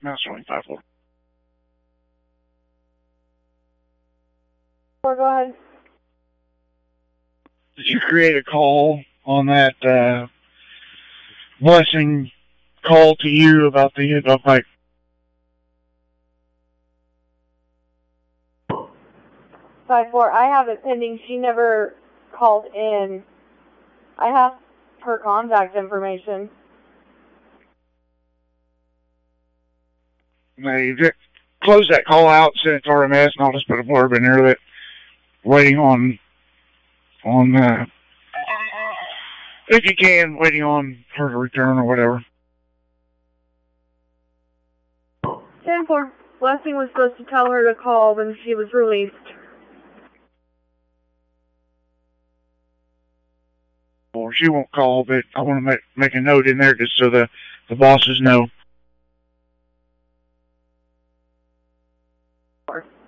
Mouse 25-4. Go ahead. Did you create a call on that Blessing call to you about the like? 5-4. I have it pending. She never called in. I have her contact information. Close that call out, send it to RMS, and I'll just put a blurb in there that waiting on if you can, waiting on her to return or whatever. 10-4. Blessing was supposed to tell her to call when she was released. Well, she won't call, but I want to make a note in there just so the bosses know.